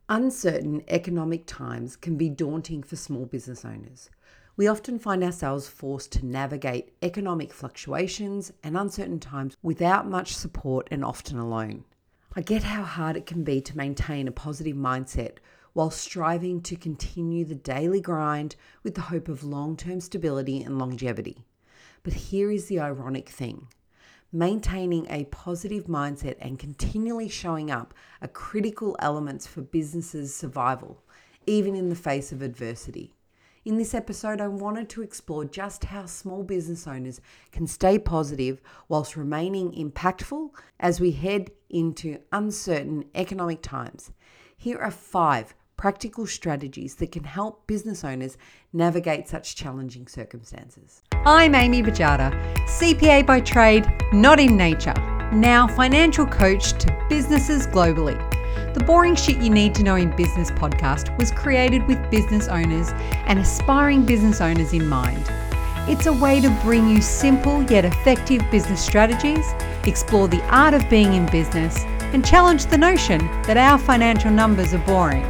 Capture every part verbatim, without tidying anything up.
Uncertain economic times can be daunting for small business owners. We often find ourselves forced to navigate economic fluctuations and uncertain times without much support and often alone. I get how hard it can be to maintain a positive mindset while striving to continue the daily grind with the hope of long-term stability and longevity. But here is the ironic thing. Maintaining a positive mindset and continually showing up are critical elements for businesses' survival, even in the face of adversity. In this episode, I wanted to explore just how small business owners can stay positive whilst remaining impactful as we head into uncertain economic times. Here are five practical strategies that can help business owners navigate such challenging circumstances. I'm Amy Bajada, C P A by trade, not in nature, now financial coach to businesses globally. The Boring Shit You Need to Know in Business podcast was created with business owners and aspiring business owners in mind. It's a way to bring you simple yet effective business strategies, explore the art of being in business, and challenge the notion that our financial numbers are boring.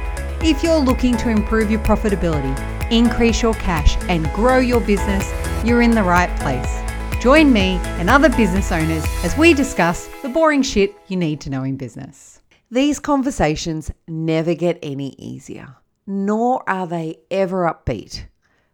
If you're looking to improve your profitability, increase your cash, and grow your business, you're in the right place. Join me and other business owners as we discuss the boring shit you need to know in business. These conversations never get any easier, nor are they ever upbeat.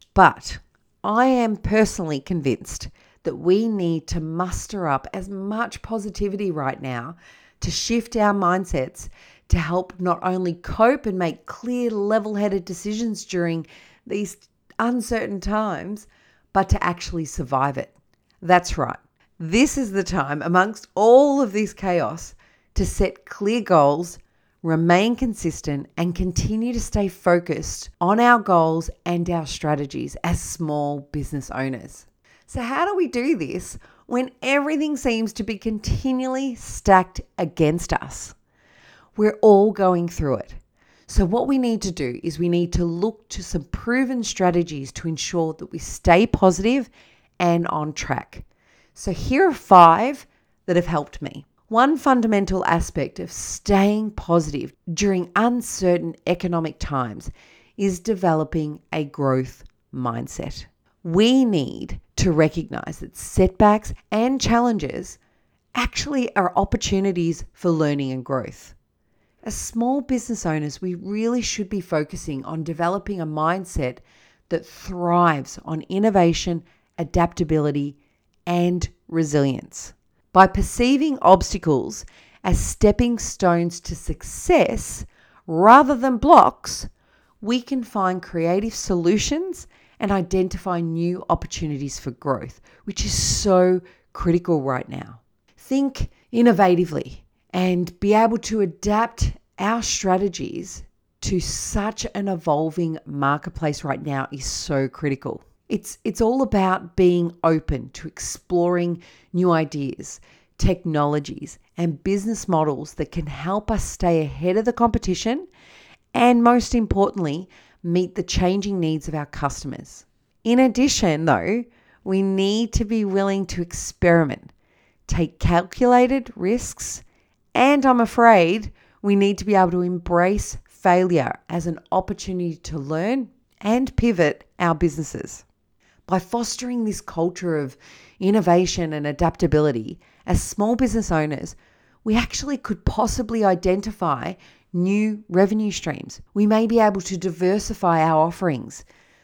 But I am personally convinced that we need to muster up as much positivity right now to shift our mindsets to help not only cope and make clear, level-headed decisions during these uncertain times, but to actually survive it. That's right. This is the time amongst all of this chaos to set clear goals, remain consistent, and continue to stay focused on our goals and our strategies as small business owners. So how do we do this when everything seems to be continually stacked against us? We're all going through it. So what we need to do is we need to look to some proven strategies to ensure that we stay positive and on track. So here are five that have helped me. One fundamental aspect of staying positive during uncertain economic times is developing a growth mindset. We need to recognize that setbacks and challenges actually are opportunities for learning and growth. As small business owners, we really should be focusing on developing a mindset that thrives on innovation, adaptability, and resilience. By perceiving obstacles as stepping stones to success rather than blocks, we can find creative solutions and identify new opportunities for growth, which is so critical right now. Think innovatively and be able to adapt our strategies to such an evolving marketplace right now is so critical. It's, it's all about being open to exploring new ideas, technologies, and business models that can help us stay ahead of the competition and, most importantly, meet the changing needs of our customers. In addition, though, we need to be willing to experiment, take calculated risks, and I'm afraid we need to be able to embrace failure as an opportunity to learn and pivot our businesses. By fostering this culture of innovation and adaptability, as small business owners, we actually could possibly identify new revenue streams. We may be able to diversify our offerings,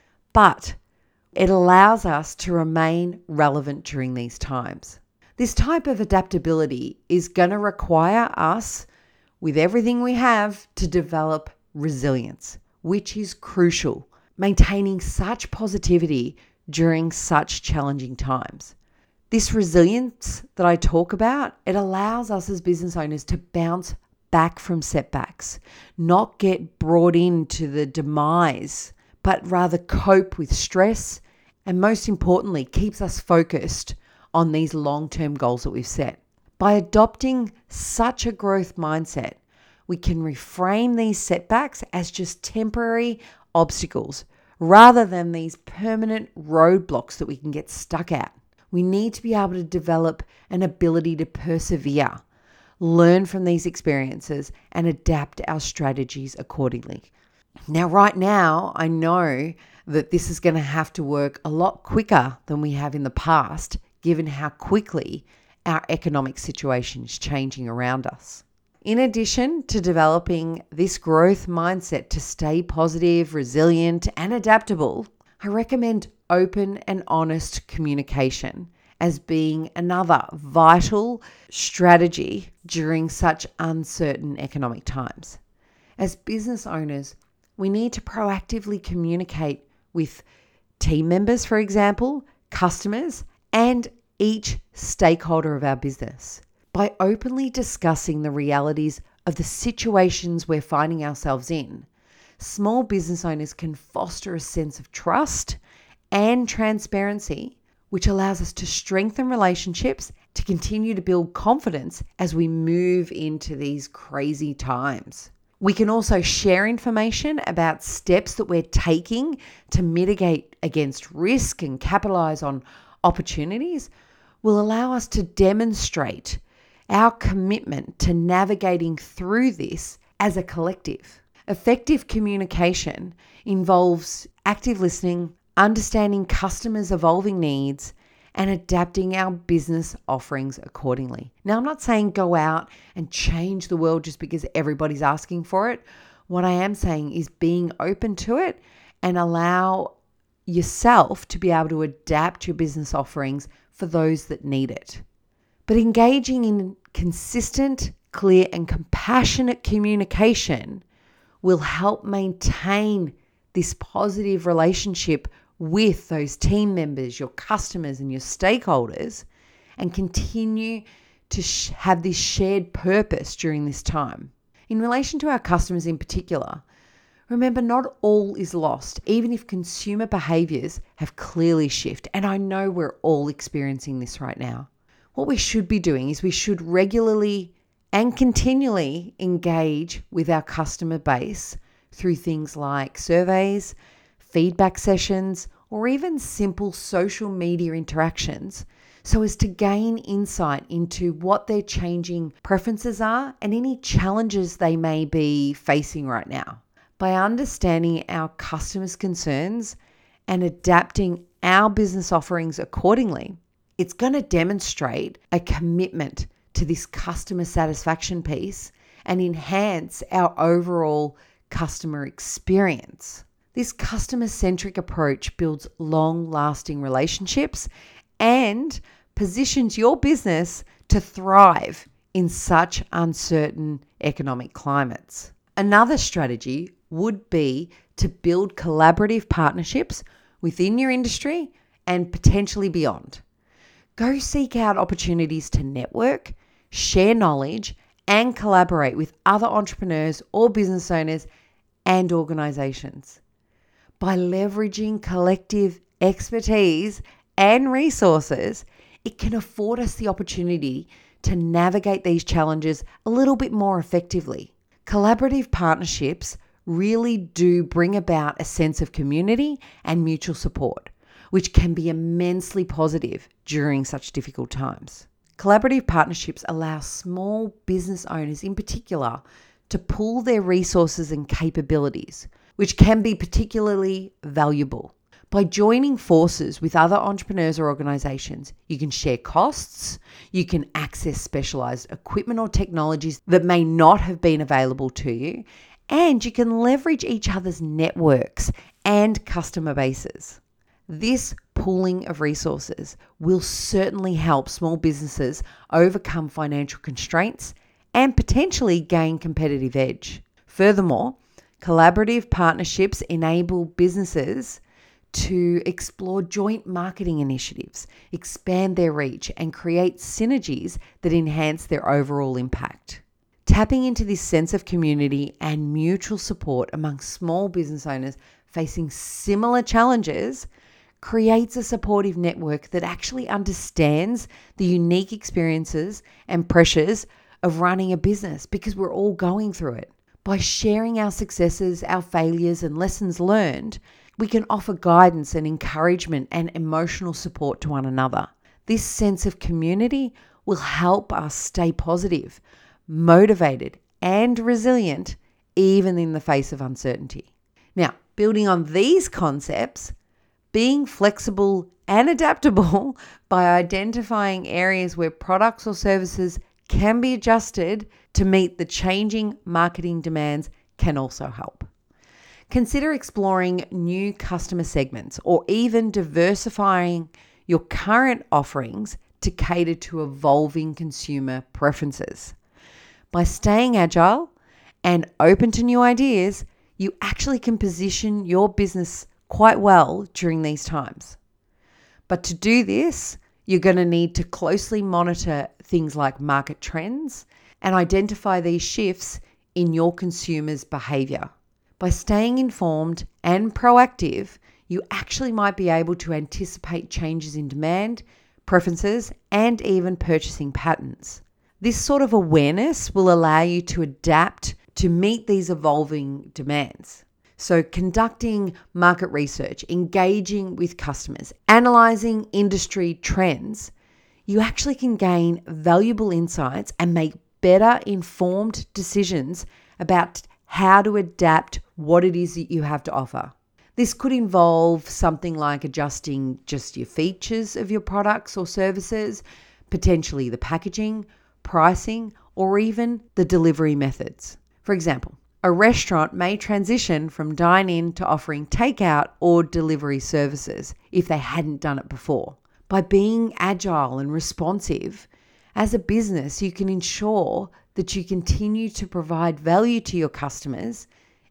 but it allows us to remain relevant during these times. This type of adaptability is going to require us, with everything we have, to develop resilience, which is crucial, maintaining such positivity during such challenging times. This resilience that I talk about, it allows us as business owners to bounce back from setbacks, not get brought into the demise, but rather cope with stress, and most importantly, keeps us focused on these long-term goals that we've set. By adopting such a growth mindset, we can reframe these setbacks as just temporary obstacles rather than these permanent roadblocks that we can get stuck at. We need to be able to develop an ability to persevere, learn from these experiences, and adapt our strategies accordingly. Now, right now, I know that this is going to have to work a lot quicker than we have in the past, given how quickly our economic situation is changing around us. In addition to developing this growth mindset to stay positive, resilient, and adaptable, I recommend open and honest communication as being another vital strategy during such uncertain economic times. As business owners, we need to proactively communicate with team members, for example, customers, and each stakeholder of our business. By openly discussing the realities of the situations we're finding ourselves in, small business owners can foster a sense of trust and transparency, which allows us to strengthen relationships, to continue to build confidence as we move into these crazy times. We can also share information about steps that we're taking to mitigate against risk and capitalize on opportunities, will allow us to demonstrate our commitment to navigating through this as a collective. Effective communication involves active listening, understanding customers' evolving needs, and adapting our business offerings accordingly. Now, I'm not saying go out and change the world just because everybody's asking for it. What I am saying is being open to it and allow yourself to be able to adapt your business offerings for those that need it. But engaging in consistent, clear, and compassionate communication will help maintain this positive relationship with those team members, your customers, and your stakeholders, and continue to sh- have this shared purpose during this time. In relation to our customers in particular, remember, not all is lost, even if consumer behaviors have clearly shifted. And I know we're all experiencing this right now. What we should be doing is we should regularly and continually engage with our customer base through things like surveys, feedback sessions, or even simple social media interactions, so as to gain insight into what their changing preferences are and any challenges they may be facing right now. By understanding our customers' concerns and adapting our business offerings accordingly, it's going to demonstrate a commitment to this customer satisfaction piece and enhance our overall customer experience. This customer-centric approach builds long-lasting relationships and positions your business to thrive in such uncertain economic climates. Another strategy would be to build collaborative partnerships within your industry and potentially beyond. Go seek out opportunities to network, share knowledge, and collaborate with other entrepreneurs or business owners and organizations. By leveraging collective expertise and resources, it can afford us the opportunity to navigate these challenges a little bit more effectively. Collaborative partnerships really do bring about a sense of community and mutual support, which can be immensely positive during such difficult times. Collaborative partnerships allow small business owners in particular to pool their resources and capabilities, which can be particularly valuable. By joining forces with other entrepreneurs or organizations, you can share costs, you can access specialized equipment or technologies that may not have been available to you, and you can leverage each other's networks and customer bases. This pooling of resources will certainly help small businesses overcome financial constraints and potentially gain competitive edge. Furthermore, collaborative partnerships enable businesses to explore joint marketing initiatives, expand their reach, and create synergies that enhance their overall impact. Tapping into this sense of community and mutual support among small business owners facing similar challenges creates a supportive network that actually understands the unique experiences and pressures of running a business, because we're all going through it. By sharing our successes, our failures, and lessons learned, we can offer guidance and encouragement and emotional support to one another. This sense of community will help us stay positive, motivated, and resilient, even in the face of uncertainty. Now, building on these concepts, being flexible and adaptable by identifying areas where products or services can be adjusted to meet the changing marketing demands can also help. Consider exploring new customer segments or even diversifying your current offerings to cater to evolving consumer preferences. By staying agile and open to new ideas, you actually can position your business quite well during these times. But to do this, you're going to need to closely monitor things like market trends and identify these shifts in your consumers' behavior. By staying informed and proactive, you actually might be able to anticipate changes in demand, preferences, and even purchasing patterns. This sort of awareness will allow you to adapt to meet these evolving demands. So conducting market research, engaging with customers, analyzing industry trends, you actually can gain valuable insights and make better informed decisions about how to adapt what it is that you have to offer. This could involve something like adjusting just your features of your products or services, potentially the packaging, pricing, or even the delivery methods. For example, a restaurant may transition from dine-in to offering takeout or delivery services if they hadn't done it before. By being agile and responsive, as a business, you can ensure that you continue to provide value to your customers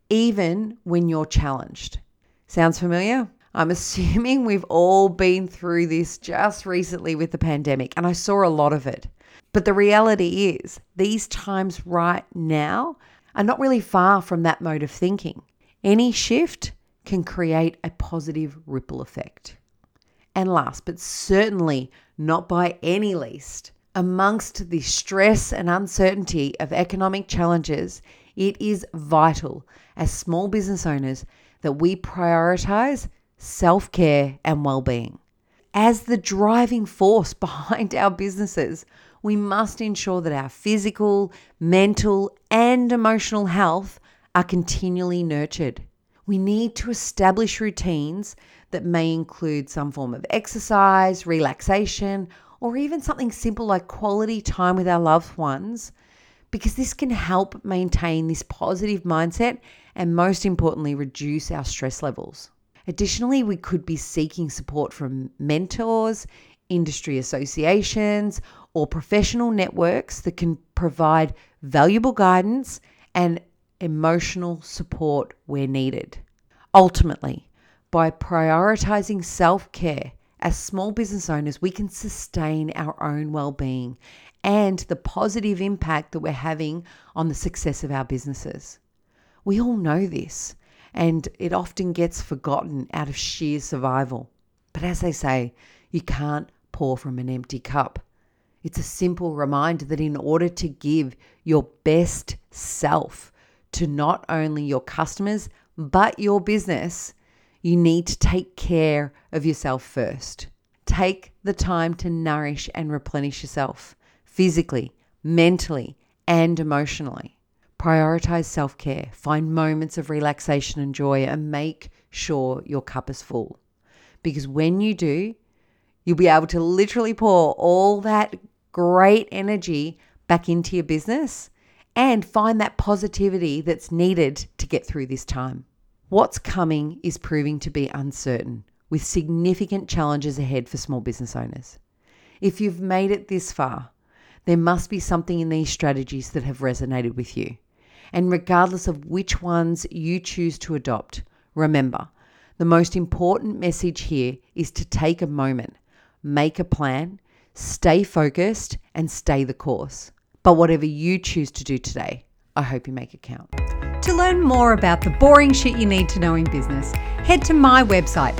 even when you're challenged. Sounds familiar? I'm assuming we've all been through this just recently with the pandemic, and I saw a lot of it. But the reality is, these times right now are not really far from that mode of thinking. Any shift can create a positive ripple effect. And last, but certainly not by any least, amongst the stress and uncertainty of economic challenges, it is vital as small business owners that we prioritize self-care and well-being. As the driving force behind our businesses, we must ensure that our physical, mental, and emotional health are continually nurtured. We need to establish routines that may include some form of exercise, relaxation, or even something simple like quality time with our loved ones, because this can help maintain this positive mindset and, most importantly, reduce our stress levels. Additionally, we could be seeking support from mentors, industry associations, or professional networks that can provide valuable guidance and emotional support where needed. Ultimately, by prioritizing self-care, as small business owners, we can sustain our own well-being and the positive impact that we're having on the success of our businesses. We all know this, and it often gets forgotten out of sheer survival. But as they say, you can't pour from an empty cup. It's a simple reminder that in order to give your best self to not only your customers, but your business, you need to take care of yourself first. Take the time to nourish and replenish yourself physically, mentally, and emotionally. Prioritize self-care, find moments of relaxation and joy, and make sure your cup is full. Because when you do, you'll be able to literally pour all that great energy back into your business and find that positivity that's needed to get through this time. What's coming is proving to be uncertain, with significant challenges ahead for small business owners. If you've made it this far, there must be something in these strategies that have resonated with you. And regardless of which ones you choose to adopt, remember, the most important message here is to take a moment, make a plan, stay focused, and stay the course. But whatever you choose to do today, I hope you make it count. To learn more about the boring shit you need to know in business, head to my website,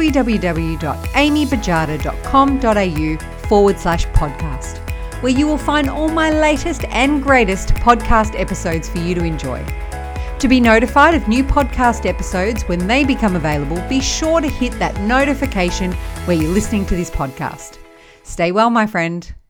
www.amybajada.com.au forward slash podcast, where you will find all my latest and greatest podcast episodes for you to enjoy. To be notified of new podcast episodes when they become available, be sure to hit that notification where you're listening to this podcast. Stay well, my friend.